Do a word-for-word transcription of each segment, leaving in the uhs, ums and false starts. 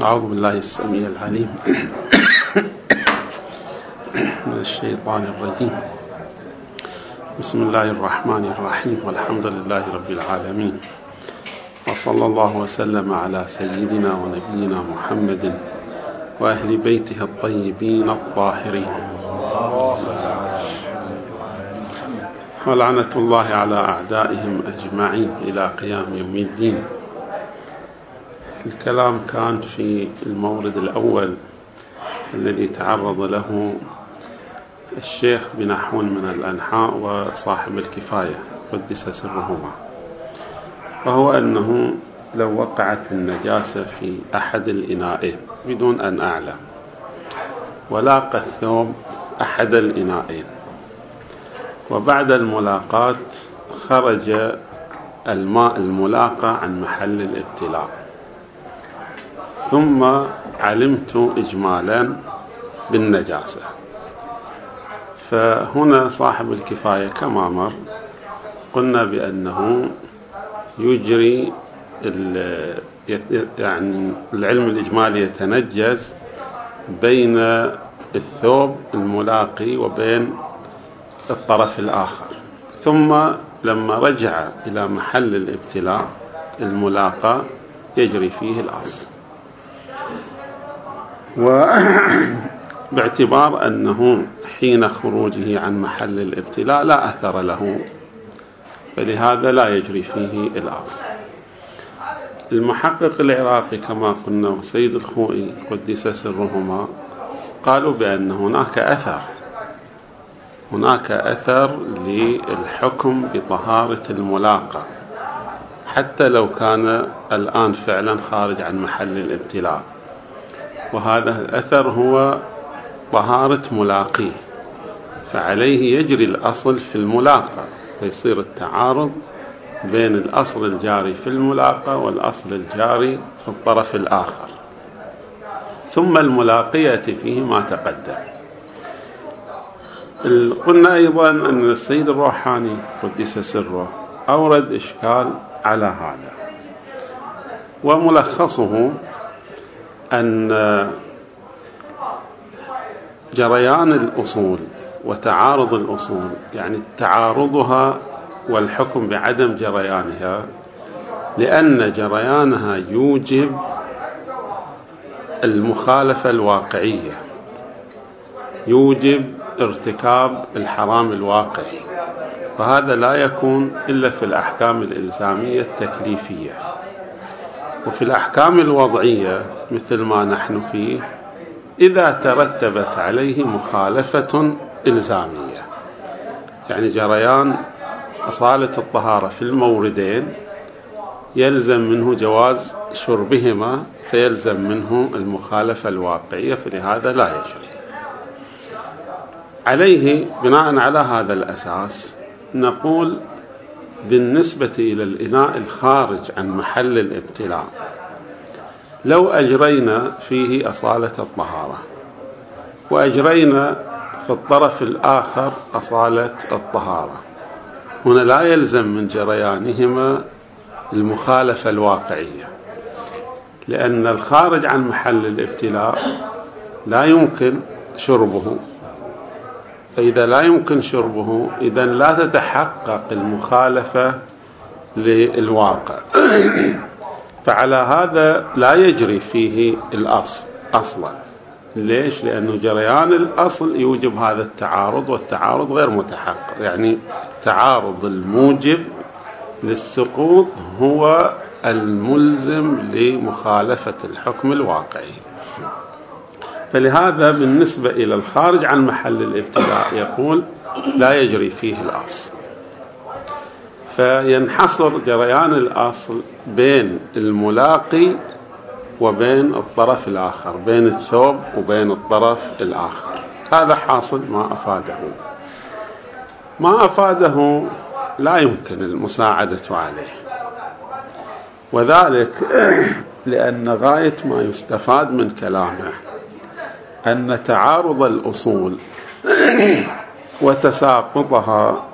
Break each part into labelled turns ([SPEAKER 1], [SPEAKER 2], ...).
[SPEAKER 1] أعوذ بالله السميع العليم من الشيطان الرجيم. بسم الله الرحمن الرحيم، والحمد لله رب العالمين، وصلى الله وسلم على سيدنا ونبينا محمد وأهل بيته الطيبين الطاهرين، ولعنة الله على أعدائهم أجمعين إلى قيام يوم الدين. الكلام كان في المورد الأول الذي تعرض له الشيخ بنحو من الأنحاء وصاحب الكفاية قدس سرهما، وهو أنه لو وقعت النجاسة في أحد الإناءين بدون أن أعلم، ولاقى الثوب أحد الإناءين، وبعد الملاقاة خرج الماء الملاقى عن محل الابتلاء، ثم علمت إجمالا بالنجاسة، فهنا صاحب الكفاية كما مر قلنا بأنه يجري يعني العلم الإجمالي يتنجز بين الثوب الملاقي وبين الطرف الآخر، ثم لما رجع إلى محل الابتلاء الملاقى يجري فيه الأصل، وباعتبار أنه حين خروجه عن محل الابتلاء لا أثر له، فلهذا لا يجري فيه الأصل. المحقق العراقي كما قلنا وسيد الخوئي قدس سرهما قالوا بأن هناك أثر هناك أثر للحكم بطهارة الملاقى حتى لو كان الآن فعلا خارج عن محل الابتلاء، وهذا الأثر هو طهارة ملاقيه، فعليه يجري الأصل في الملاقى، فيصير التعارض بين الأصل الجاري في الملاقى والأصل الجاري في الطرف الآخر، ثم الملاقية فيه ما تقدم. قلنا أيضا أن السيد الروحاني قدس سره أورد إشكال على هذا، وملخصه أن جريان الأصول وتعارض الأصول، يعني تعارضها والحكم بعدم جريانها، لأن جريانها يوجب المخالفة الواقعية، يوجب ارتكاب الحرام الواقعي، فهذا لا يكون إلا في الأحكام الإلزامية التكليفية. وفي الأحكام الوضعية مثل ما نحن فيه إذا ترتبت عليه مخالفة إلزامية، يعني جريان أصالة الطهارة في الموردين يلزم منه جواز شربهما، فيلزم منه المخالفة الواقعية، فلهذا لا يجري عليه. بناء على هذا الأساس نقول بالنسبة إلى الإناء الخارج عن محل الابتلاء لو أجرينا فيه أصالة الطهارة وأجرينا في الطرف الآخر أصالة الطهارة، هنا لا يلزم من جريانهما المخالفة الواقعية، لأن الخارج عن محل الابتلاء لا يمكن شربه، فإذا لا يمكن شربه إذن لا تتحقق المخالفة للواقع، فعلى هذا لا يجري فيه الأصل أصلا. ليش؟ لأنه جريان الأصل يوجب هذا التعارض، والتعارض غير متحقق، يعني تعارض الموجب للسقوط هو الملزم لمخالفة الحكم الواقعي، فلهذا بالنسبة إلى الخارج عن محل الابتلاء يقول لا يجري فيه الأصل، فينحصر جريان الأصل بين الملاقي وبين الطرف الآخر، بين الثوب وبين الطرف الآخر. هذا حاصل ما أفاده. ما أفاده لا يمكن المساعدة عليه، وذلك لأن غاية ما يستفاد من كلامه أن تعارض الأصول وتساقطها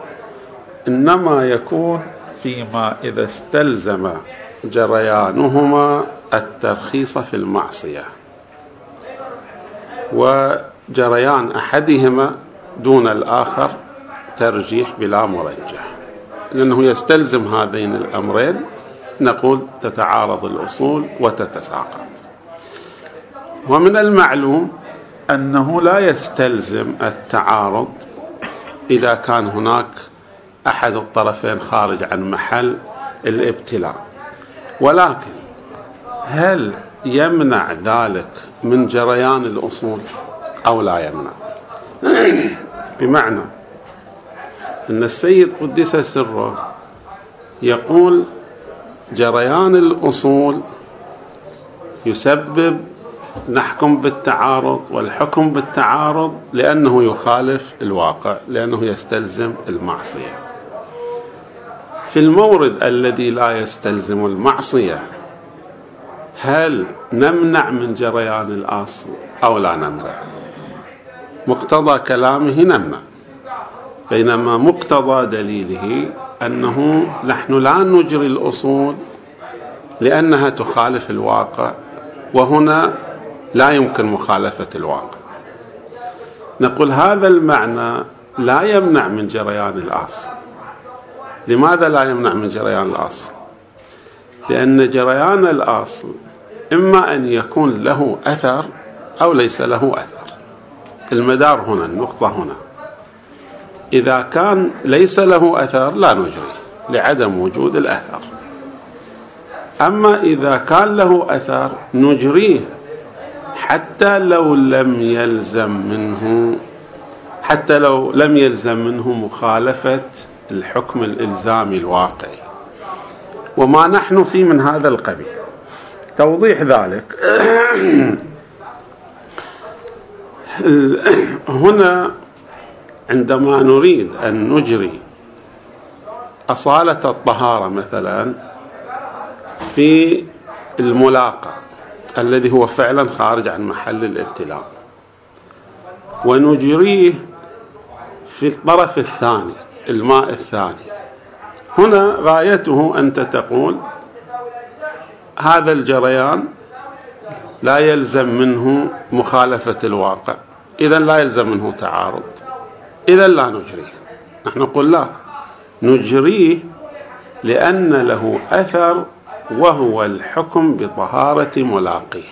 [SPEAKER 1] إنما يكون فيما إذا استلزم جريانهما الترخيص في المعصية، وجريان أحدهما دون الآخر ترجيح بلا مرجح، لأنه يستلزم هذين الأمرين نقول تتعارض الأصول وتتساقط. ومن المعلوم أنه لا يستلزم التعارض إذا كان هناك أحد الطرفين خارج عن محل الابتلاء، ولكن هل يمنع ذلك من جريان الأصول أو لا يمنع؟ بمعنى أن السيد قدس سره يقول جريان الأصول يسبب نحكم بالتعارض، والحكم بالتعارض لأنه يخالف الواقع، لأنه يستلزم المعصية. في المورد الذي لا يستلزم المعصية هل نمنع من جريان الأصل أو لا نمنع؟ مقتضى كلامه نمنع، بينما مقتضى دليله أنه نحن لا نجري الأصول لأنها تخالف الواقع، وهنا لا يمكن مخالفة الواقع. نقول هذا المعنى لا يمنع من جريان الأصل. لماذا لا يمنع من جريان الأصل؟ لأن جريان الأصل إما أن يكون له أثر أو ليس له أثر. المدار هنا، النقطة هنا. إذا كان ليس له أثر لا نجري لعدم وجود الأثر، أما إذا كان له أثر نجريه حتى لو لم يلزم منه حتى لو لم يلزم منه مخالفة الحكم الإلزامي الواقعي، وما نحن فيه من هذا القبيل. توضيح ذلك هنا عندما نريد أن نجري أصالة الطهارة مثلا في الملاقى الذي هو فعلا خارج عن محل الابتلاء، ونجريه في الطرف الثاني الماء الثاني، هنا غايته أنت تقول هذا الجريان لا يلزم منه مخالفة الواقع، إذن لا يلزم منه تعارض، إذن لا نجريه. نحن نقول لا، نجريه لأن له أثر وهو الحكم بطهارة ملاقيه.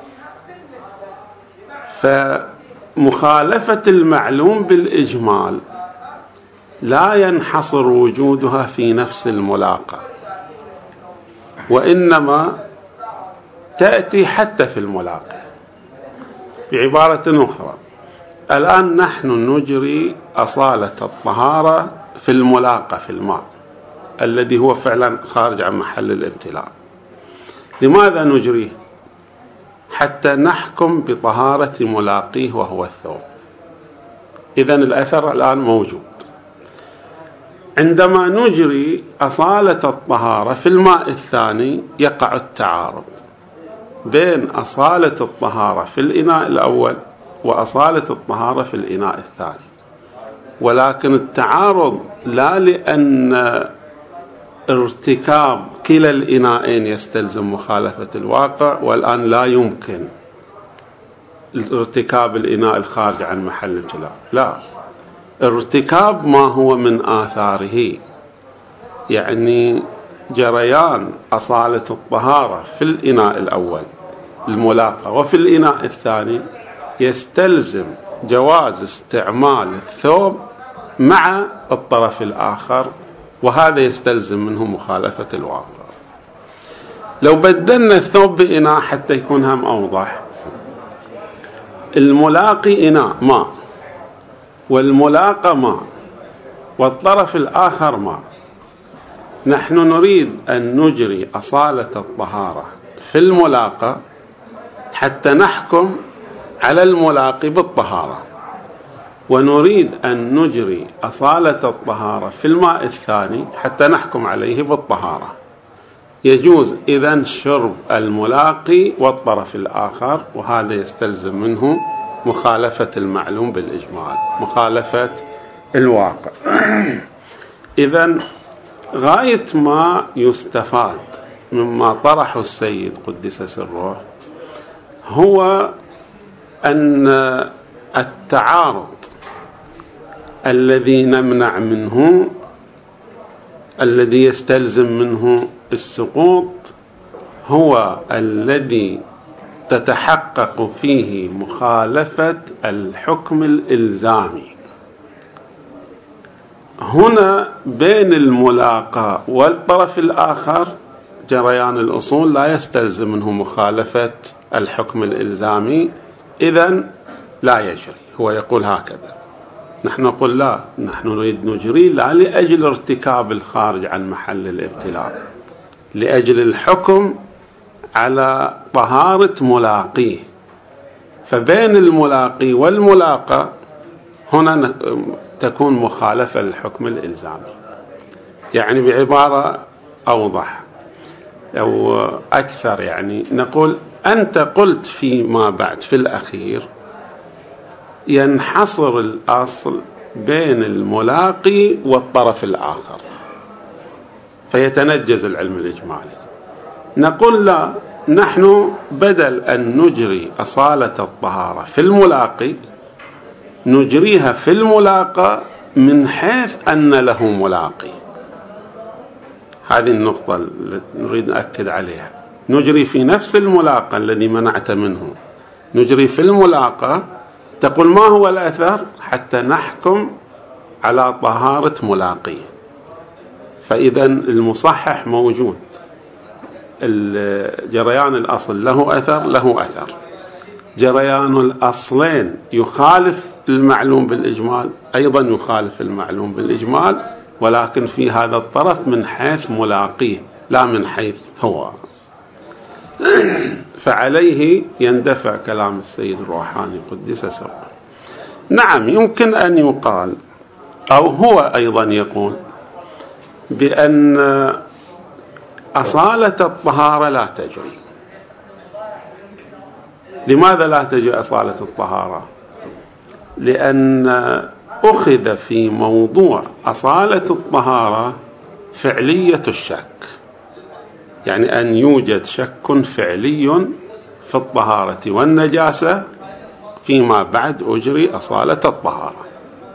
[SPEAKER 1] فمخالفة المعلوم بالإجمال لا ينحصر وجودها في نفس الملاقى، وإنما تأتي حتى في الملاقى. بعبارة أخرى، الآن نحن نجري أصالة الطهارة في الملاقى في الماء الذي هو فعلا خارج عن محل الابتلاء. لماذا نجريه؟ حتى نحكم بطهارة ملاقيه وهو الثوب. إذن الأثر الآن موجود. عندما نجري أصالة الطهارة في الماء الثاني يقع التعارض بين أصالة الطهارة في الإناء الأول وأصالة الطهارة في الإناء الثاني، ولكن التعارض لا لأن ارتكاب كلا الإناءين يستلزم مخالفة الواقع، والآن لا يمكن ارتكاب الإناء الخارج عن محل الابتلاء، لا، ارتكاب ما هو من آثاره، يعني جريان أصالة الطهارة في الإناء الأول الملاقى وفي الإناء الثاني يستلزم جواز استعمال الثوب مع الطرف الآخر، وهذا يستلزم منه مخالفة الواقع. لو بدلنا الثوب بإناء حتى يكون هم أوضح، الملاقي إناء ماء والملاقى ماء والطرف الآخر ماء، نحن نريد أن نجري أصالة الطهارة في الملاقى حتى نحكم على الملاقي بالطهارة، ونريد أن نجري أصالة الطهارة في الماء الثاني حتى نحكم عليه بالطهارة. يجوز إذن شرب الملاقي والطرف الآخر، وهذا يستلزم منه مخالفة المعلوم بالإجمال، مخالفة الواقع. إذن غاية ما يستفاد مما طرحه السيد قدس سره هو أن التعارض الذي نمنع منه، الذي يستلزم منه السقوط، هو الذي تتحقق فيه مخالفة الحكم الإلزامي. هنا بين الملاقى والطرف الآخر جريان الأصول لا يستلزم منه مخالفة الحكم الإلزامي، إذن لا يجري. هو يقول هكذا، نحن نقول لا، نحن نريد نجري لا لأجل ارتكاب الخارج عن محل الابتلاء، لأجل الحكم على طهارة ملاقيه. فبين الملاقي والملاقى هنا تكون مخالفة للحكم الإلزامي. يعني بعبارة أوضح أو أكثر، يعني نقول أنت قلت فيما بعد في الأخير ينحصر الأصل بين الملاقي والطرف الآخر فيتنجز العلم الإجمالي. نقول لا، نحن بدل أن نجري أصالة الطهارة في الملاقي نجريها في الملاقى من حيث أن له ملاقي. هذه النقطة اللي نريد نأكد عليها. نجري في نفس الملاقى الذي منعت منه، نجري في الملاقى. تقول ما هو الأثر؟ حتى نحكم على طهارة ملاقيه. فإذا المصحح موجود، جريان الأصل له أثر، له أثر. جريان الأصلين يخالف المعلوم بالإجمال، أيضا يخالف المعلوم بالإجمال، ولكن في هذا الطرف من حيث ملاقيه لا من حيث هو. فعليه يندفع كلام السيد الروحاني قدس سره. نعم، يمكن أن يقال، أو هو أيضا يقول، بأن أصالة الطهارة لا تجري. لماذا لا تجري أصالة الطهارة؟ لأن أخذ في موضوع أصالة الطهارة فعلية الشك، يعني أن يوجد شك فعلي في الطهارة والنجاسة، فيما بعد أجري أصالة الطهارة.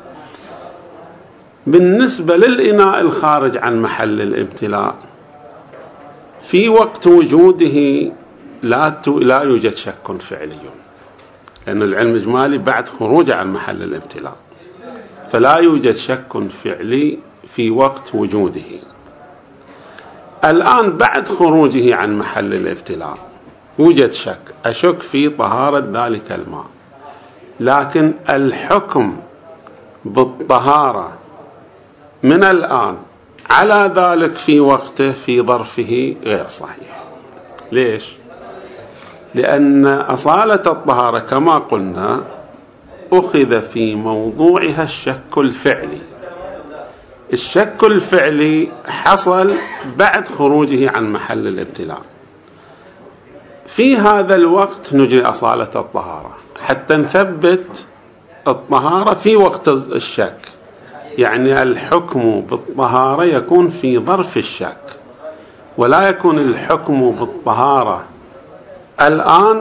[SPEAKER 1] بالنسبة للإناء الخارج عن محل الابتلاء، في وقت وجوده لا لا يوجد شك فعلي، لأن العلم الإجمالي بعد خروجه عن محل الابتلاء، فلا يوجد شك فعلي في وقت وجوده. الآن بعد خروجه عن محل الابتلاء يوجد شك، أشك في طهارة ذلك الماء، لكن الحكم بالطهارة من الآن على ذلك في وقته في ظرفه غير صحيح. ليش؟ لأن أصالة الطهارة كما قلنا أخذ في موضوعها الشك الفعلي. الشك الفعلي حصل بعد خروجه عن محل الابتلاء. في هذا الوقت نجري أصالة الطهارة حتى نثبت الطهارة في وقت الشك، يعني الحكم بالطهارة يكون في ظرف الشك، ولا يكون الحكم بالطهارة الآن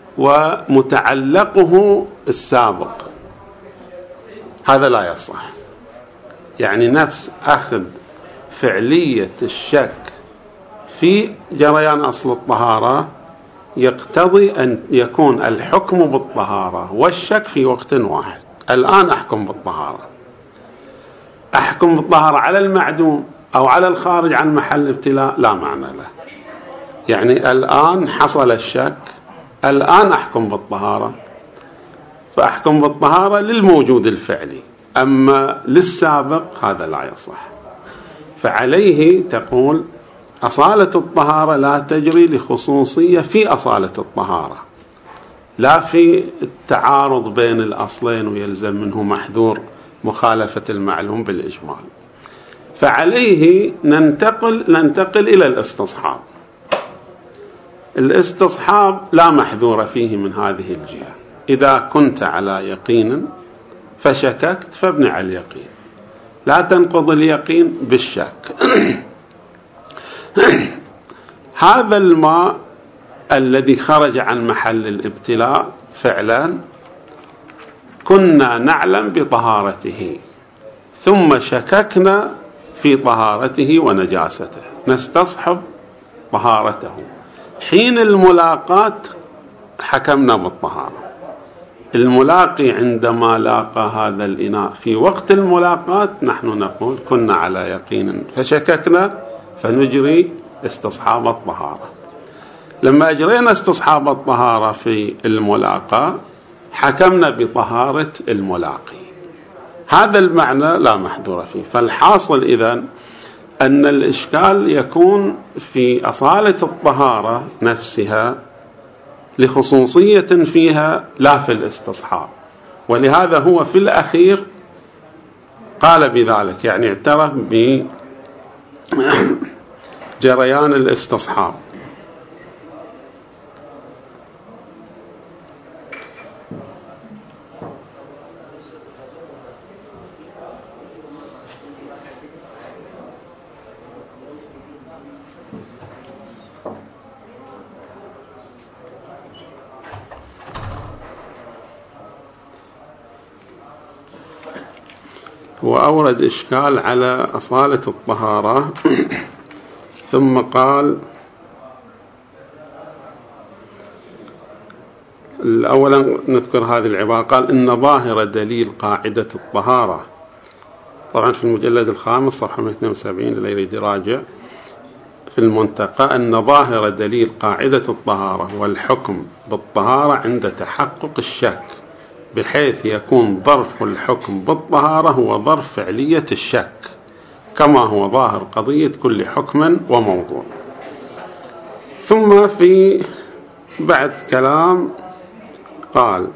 [SPEAKER 1] ومتعلقه السابق. هذا لا يصح. يعني نفس أخذ فعلية الشك في جريان أصل الطهارة يقتضي أن يكون الحكم بالطهارة والشك في وقت واحد. الآن أحكم بالطهارة، أحكم بالطهارة على المعدوم أو على الخارج عن محل ابتلاء لا معنى له. يعني الآن حصل الشك، الآن أحكم بالطهارة، فأحكم بالطهارة للموجود الفعلي، أما للسابق هذا لا يصح. فعليه تقول أصالة الطهارة لا تجري لخصوصية في أصالة الطهارة، لا في التعارض بين الأصلين ويلزم منه محذور مخالفة المعلوم بالإجمال. فعليه ننتقل ننتقل إلى الاستصحاب. الاستصحاب لا محذور فيه من هذه الجهة. إذا كنت على يقين فشككت فابني على اليقين، لا تنقض اليقين بالشك. هذا الماء الذي خرج عن محل الابتلاء فعلا كنا نعلم بطهارته ثم شككنا في طهارته ونجاسته، نستصحب طهارته. حين الملاقاة حكمنا بالطهارة. الملاقي عندما لاقى هذا الإناء في وقت الملاقاة نحن نقول كنا على يقين فشككنا فنجري استصحاب الطهارة. لما أجرينا استصحاب الطهارة في الملاقاة حكمنا بطهارة الملاقي. هذا المعنى لا محذور فيه. فالحاصل إذن أن الإشكال يكون في أصالة الطهارة نفسها لخصوصية فيها لا في الاستصحاب، ولهذا هو في الأخير قال بذلك، يعني اعترف بجريان الاستصحاب. وأورد إشكال على أصالة الطهارة ثم قال أولا نذكر هذه العبارة، قال إن ظاهر دليل قاعدة الطهارة، طبعا في المجلد الخامس صفحة اثنين وسبعين اللي يريد يراجع في المنتقى، أن ظاهر دليل قاعدة الطهارة والحكم بالطهارة عند تحقق الشك، بحيث يكون ظرف الحكم بالطهارة هو ظرف فعلية الشك كما هو ظاهر قضية كل حكم وموضوع. ثم في بعد كلام قال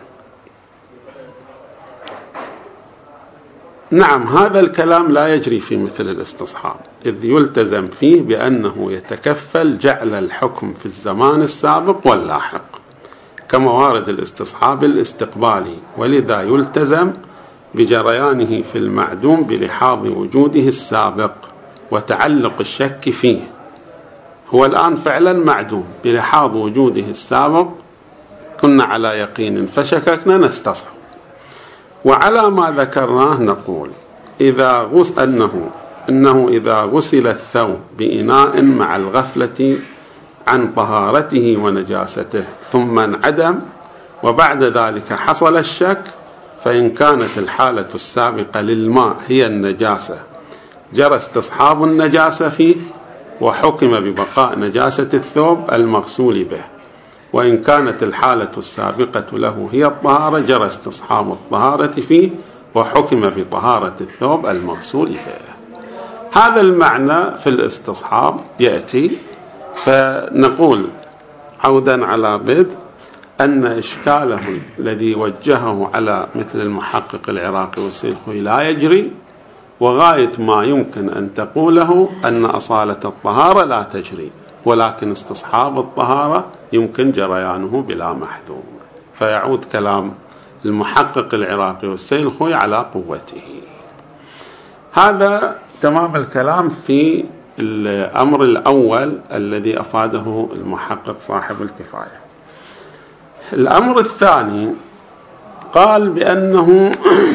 [SPEAKER 1] نعم هذا الكلام لا يجري في مثل الاستصحاب، إذ يلتزم فيه بأنه يتكفل جعل الحكم في الزمان السابق واللاحق كما وارد الاستصحاب الاستقبالي، ولذا يلتزم بجريانه في المعدوم بلحاظ وجوده السابق وتعلق الشك فيه. هو الآن فعلا معدوم بلحاظ وجوده السابق، كنا على يقين فشككنا نستصحب. وعلى ما ذكرناه نقول إذا غس أنه إنه إذا غسل الثوب بإناء مع الغفلة عن طهارته ونجاسته ثم انعدم وبعد ذلك حصل الشك، فإن كانت الحالة السابقة للماء هي النجاسة جرى استصحاب النجاسة فيه وحكم ببقاء نجاسة الثوب المغسول به، وإن كانت الحالة السابقة له هي الطهارة جرى استصحاب الطهارة فيه وحكم بطهارة الثوب المغسول به. هذا المعنى في الاستصحاب يأتي. فنقول عودا على بدء أن إشكاله الذي وجهه على مثل المحقق العراقي والسيد خوي لا يجري، وغاية ما يمكن أن تقوله أن أصالة الطهارة لا تجري، ولكن استصحاب الطهارة يمكن جريانه بلا محذور. فيعود كلام المحقق العراقي والسيد خوي على قوته. هذا تمام الكلام في الأمر الأول الذي أفاده المحقق صاحب الكفاية. الأمر الثاني قال بأنه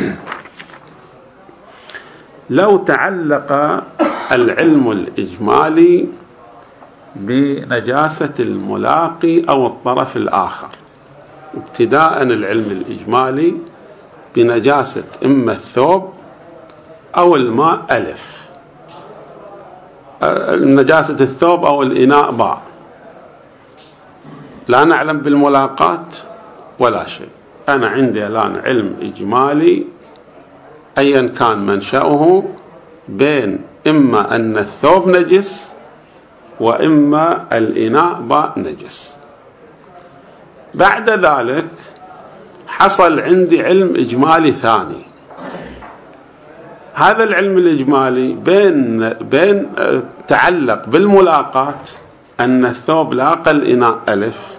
[SPEAKER 1] لو تعلق العلم الإجمالي بنجاسة الملاقي أو الطرف الآخر، ابتداء العلم الإجمالي بنجاسة إما الثوب أو الماء ألف، نجاسة الثوب أو الإناء باء، لا نعلم بالملاقات ولا شيء. أنا عندي الآن علم إجمالي أيا كان منشأه بين إما أن الثوب نجس وإما الإناء باء نجس. بعد ذلك حصل عندي علم إجمالي ثاني. هذا العلم الإجمالي بين بين تعلق بالملاقات أن الثوب لاقى الإناء ألف،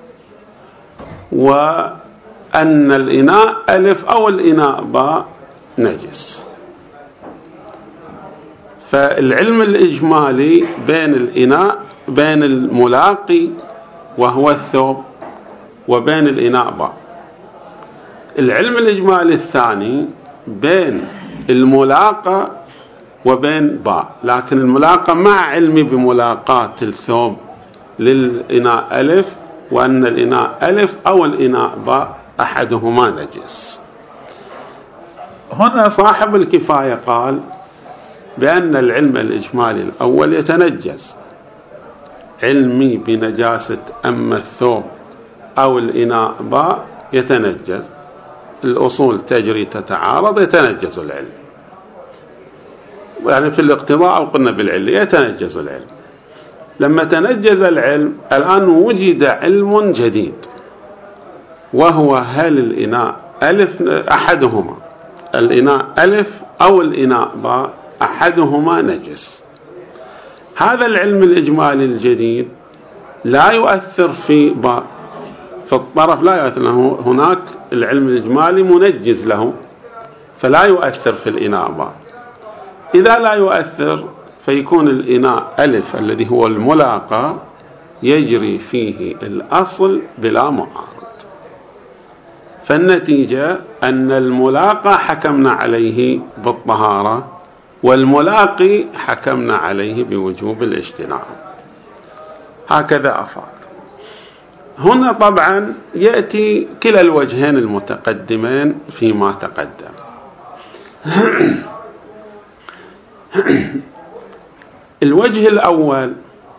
[SPEAKER 1] وأن الإناء ألف أو الإناء باء نجس. فالعلم الإجمالي بين الإناء بين الملاقي وهو الثوب وبين الإناء باء. العلم الإجمالي الثاني بين الملاقى وبين باء، لكن الملاقى مع علمي بملاقاة الثوب للإناء ألف، وأن الإناء ألف أو الإناء باء أحدهما نجس. هنا صاحب الكفاية قال بأن العلم الإجمالي الأول يتنجس، علمي بنجاسة أما الثوب أو الإناء باء يتنجس، الأصول تجري تتعارض يتنجس العلم، يعني في الاقتضاء أو قلنا بالعلة يتنجس العلم. لما تنجز العلم الآن وجد علم جديد، وهو هل الإناء ألف أحدهما الإناء ألف أو الإناء باء أحدهما نجس. هذا العلم الإجمالي الجديد لا يؤثر في باء، في الطرف لا يؤثر له، هناك العلم الإجمالي منجز له فلا يؤثر في الإناء باء. إذا لا يؤثر فيكون الإناء ألف الذي هو الملاقى يجري فيه الأصل بلا معارض. فالنتيجة أن الملاقى حكمنا عليه بالطهارة، والملاقي حكمنا عليه بوجوب الاجتناب. هكذا أفاد. هنا طبعا يأتي كلا الوجهين المتقدمين فيما تقدم. الوجه الأول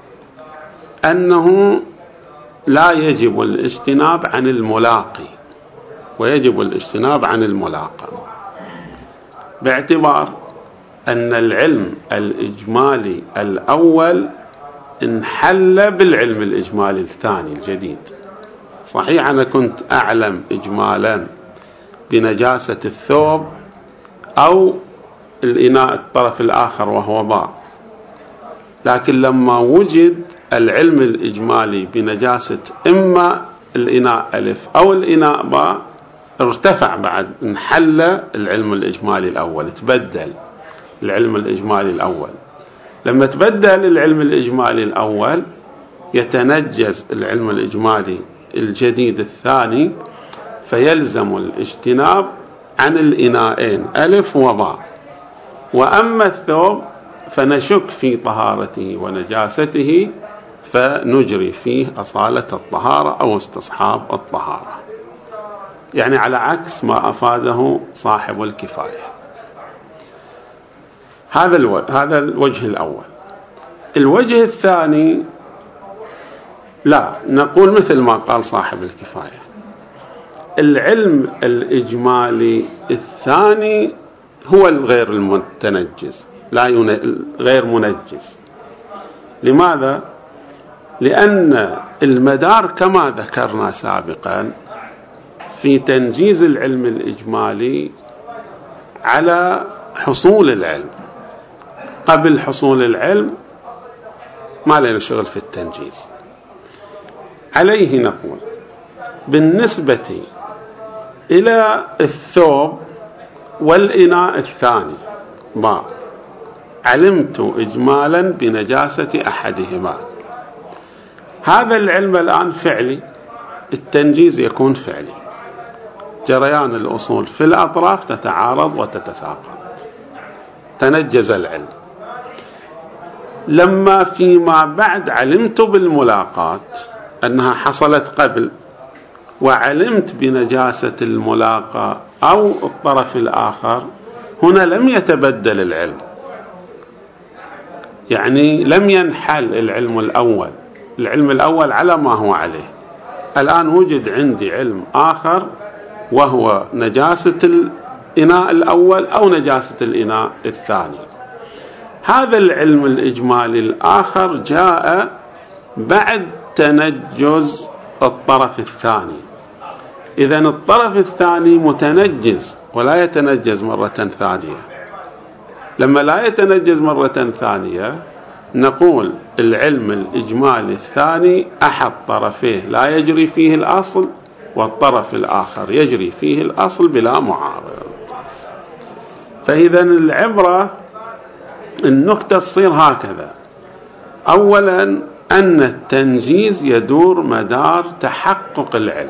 [SPEAKER 1] أنه لا يجب الاجتناب عن الملاقي ويجب الاجتناب عن الملاقى، باعتبار أن العلم الإجمالي الأول انحل بالعلم الإجمالي الثاني الجديد. صحيح أنا كنت أعلم إجمالا بنجاسة الثوب أو الإناء الطرف الآخر وهو باء، لكن لما وجد العلم الإجمالي بنجاسة إما الإناء ألف أو الإناء باء ارتفع، بعد انحل العلم الإجمالي الأول، تبدل العلم الإجمالي الأول. لما تبدل العلم الإجمالي الأول يتنجز العلم الإجمالي الجديد الثاني، فيلزم الاجتناب عن الإناءين ألف وباء. وأما الثوب فنشك في طهارته ونجاسته فنجري فيه أصالة الطهارة أو استصحاب الطهارة، يعني على عكس ما أفاده صاحب الكفاية. هذا الوجه هذا الوجه الأول. الوجه الثاني لا، نقول مثل ما قال صاحب الكفاية، العلم الإجمالي الثاني هو الغير المتنجس، لا غير منجس. لماذا؟ لأن المدار كما ذكرنا سابقا في تنجيز العلم الإجمالي على حصول العلم. قبل حصول العلم ما لنا شغل في التنجيز. عليه نقول بالنسبة إلى الثوب والإناء الثاني باء، علمت إجمالا بنجاسة أحدهما، هذا العلم الآن فعلي، التنجيز يكون فعلي، جريان الأصول في الأطراف تتعارض وتتساقط، تنجز العلم. لما فيما بعد علمت بالملاقاة أنها حصلت قبل، وعلمت بنجاسة الملاقى أو الطرف الآخر، هنا لم يتبدل العلم، يعني لم ينحل العلم الأول، العلم الأول على ما هو عليه. الآن وجد عندي علم آخر وهو نجاسة الإناء الأول أو نجاسة الإناء الثاني. هذا العلم الإجمالي الآخر جاء بعد تنجز الطرف الثاني، إذن الطرف الثاني متنجز ولا يتنجز مرة ثانية. لما لا يتنجز مرة ثانية نقول العلم الإجمالي الثاني أحد طرفيه لا يجري فيه الأصل، والطرف الآخر يجري فيه الأصل بلا معارض. فإذا العبرة النكتة تصير هكذا: أولا أن التنجيز يدور مدار تحقق العلم،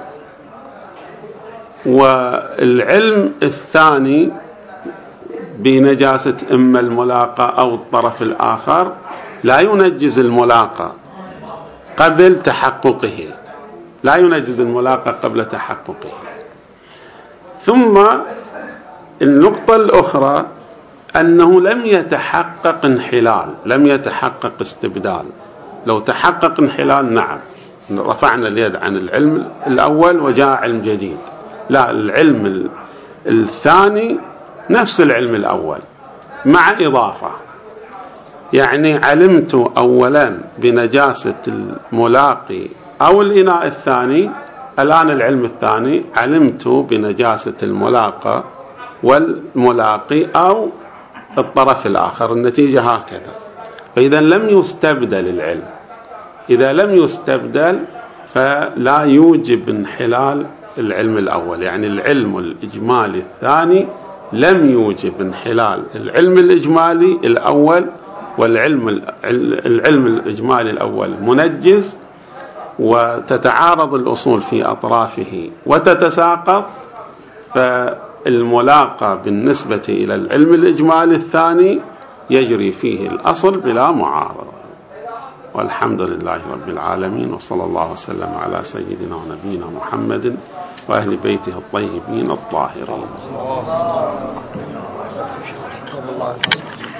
[SPEAKER 1] والعلم الثاني بنجاسة إما الملاقى أو الطرف الآخر لا ينجز الملاقى قبل تحققه، لا ينجز الملاقى قبل تحققه. ثم النقطة الأخرى أنه لم يتحقق انحلال، لم يتحقق استبدال. لو تحقق انحلال نعم رفعنا اليد عن العلم الأول وجاء علم جديد، لا، العلم الثاني نفس العلم الأول مع إضافة. يعني علمت أولا بنجاسة الملاقي أو الإناء الثاني، الآن العلم الثاني علمت بنجاسة الملاقى والملاقي أو الطرف الآخر، النتيجة هكذا. فإذا لم يستبدل العلم، إذا لم يستبدل فلا يوجب انحلال العلم الأول. يعني العلم الإجمالي الثاني لم يوجب انحلال العلم الإجمالي الأول، والعلم العلم الإجمالي الأول منجز، وتتعارض الأصول في أطرافه وتتساقط، فالملاقى بالنسبة إلى العلم الإجمالي الثاني يجري فيه الأصل بلا معارضة. والحمد لله رب العالمين، وصلى الله وسلم على سيدنا ونبينا محمد وأهل بيته الطيبين الطاهرين.